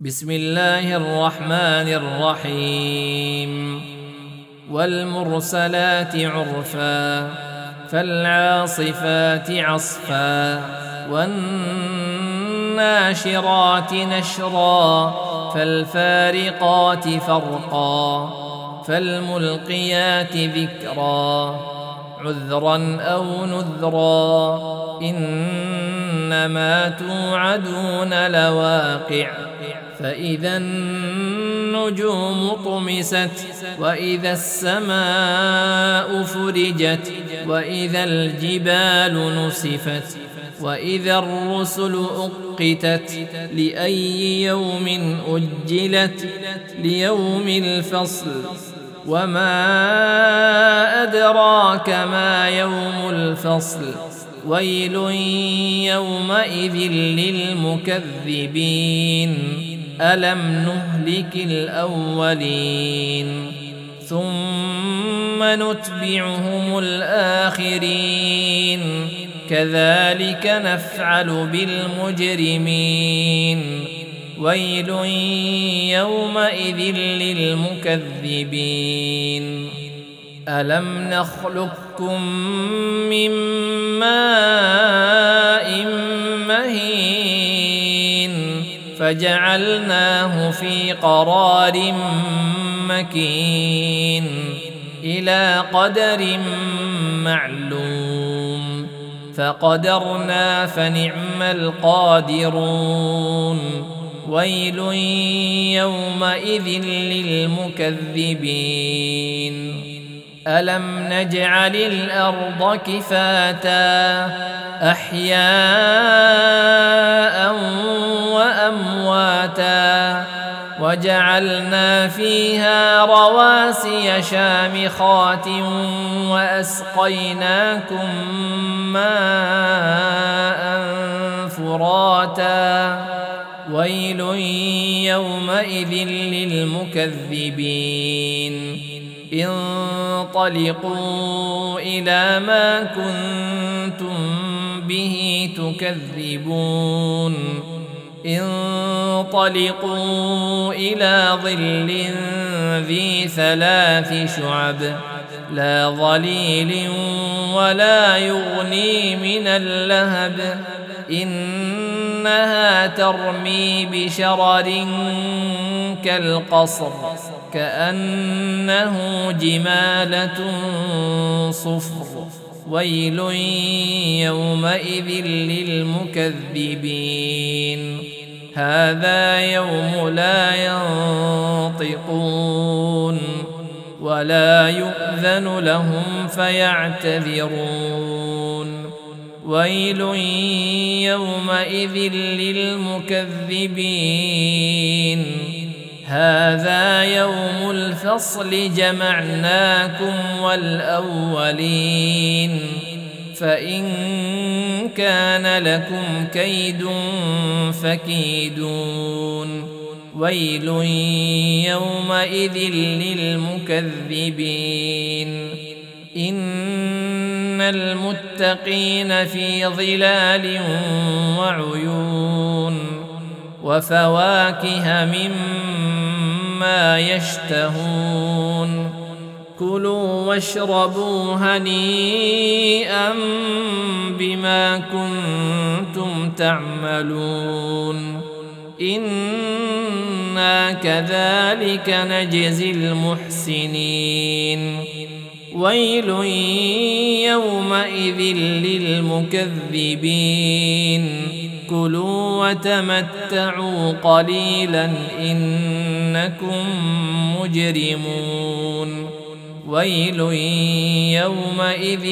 بسم الله الرحمن الرحيم والمرسلات عرفا فالعاصفات عصفا والناشرات نشرا فالفارقات فرقا فالملقيات ذكرا عذرا أو نذرا إنما توعدون لواقع فإذا النجوم طمست وإذا السماء فرجت وإذا الجبال نسفت وإذا الرسل أقتت لأي يوم أجلت ليوم الفصل وما أدراك ما يوم الفصل ويل يومئذ للمكذبين ألم نهلك الأولين ثم نتبعهم الآخرين كذلك نفعل بالمجرمين ويل يومئذ للمكذبين ألم نخلقكم من ماء مهين فجعلناه في قرار مكين إلى قدر معلوم فقدرنا فنعم القادرون ويل يومئذ للمكذبين ألم نجعل الأرض كفاتا أحياء وأمواتا وجعلنا فيها رواسي شامخات وأسقيناكم ماء فراتا ويل يومئذ للمكذبين انطلقوا إلى ما كنتم به تكذبون انطلقوا إلى ظل ذي 3 شعب لا ظليل ولا يغني من اللهب إنها ترمي بشرر كالقصر كأنه جمالة صفر ويل يومئذ للمكذبين هذا يوم لا ينطقون ولا يؤذن لهم فيعتذرون ويل يومئذ للمكذبين هذا يوم الفصل جمعناكم والأولين فإن كان لكم كيد فكيدون ويل يومئذ للمكذبين إن المتقين في ظلال وعيون وفواكه مما يشتهون كلوا واشربوا هنيئا بما كنتم تعملون إنا كذلك نجزي المحسنين ويل يومئذ للمكذبين كلوا وتمتعوا قليلا إنكم مجرمون ويل يومئذ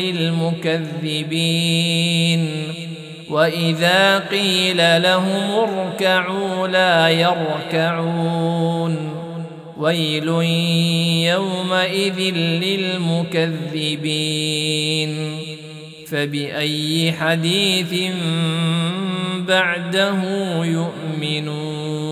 للمكذبين وإذا قيل لهم اركعوا لا يركعون ويل يومئذ للمكذبين فبأي حديث بعده يؤمنون